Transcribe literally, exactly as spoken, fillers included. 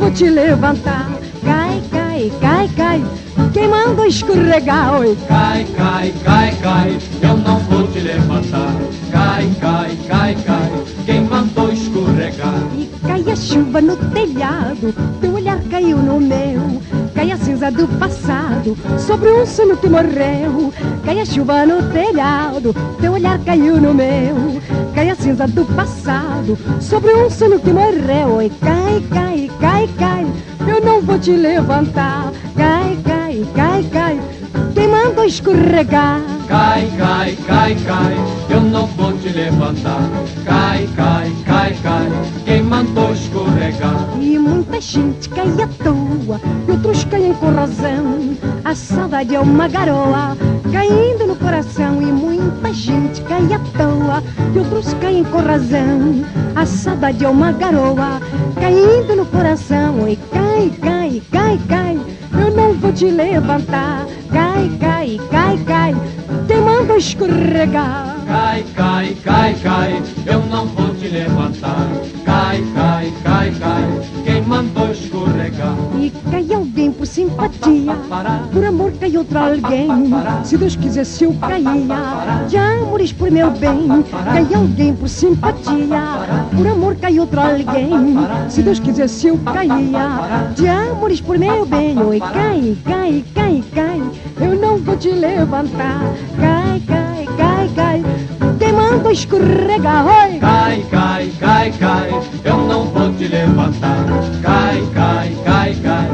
vou te levantar. Cai, cai, cai, cai, quem manda escorregar? Oi. Cai, cai, cai, cai, eu não vou te levantar. Cai, cai, cai, cai, quem mandou escorregar? E cai a chuva no telhado, teu olhar caiu no meu. Cai a cinza do passado sobre um sonho que morreu. Cai a chuva no telhado, teu olhar caiu no meu. Cai a cinza do passado sobre um sonho que morreu. Oi, cai, cai, cai, cai, eu não vou te levantar. Cai, cai, cai, cai, quem mandou escorregar? Cai, cai, cai, cai, eu não vou te levantar. Cai, cai, cai, cai, quem mandou escorregar? E muita gente cai à toa, e outros caem com razão. A saudade é uma garoa caindo no coração. E muita gente cai à toa, e outros caem com razão. A saudade é uma garoa caindo no coração. E cai, cai, cai, cai, eu não vou te levantar. Cai, cai, cai, cai, quem manda escorregar? Cai, cai, cai, cai, eu não vou te levantar. Cai, cai, cai, cai, quem mandou escorregar? E cai alguém por simpatia, por amor cai outro alguém. Se Deus quisesse eu caía, de amores por meu bem. Cai alguém por simpatia, por amor cai outro alguém. Se Deus quisesse eu caía, de amores por meu bem. Oi, cai, cai, cai, cai, eu não vou te levantar. Cai, cai, cai, cai, quem manda escorregar? Oi. Cai, cai, cai, cai, eu não vou te levantar. Cai, cai, cai, cai,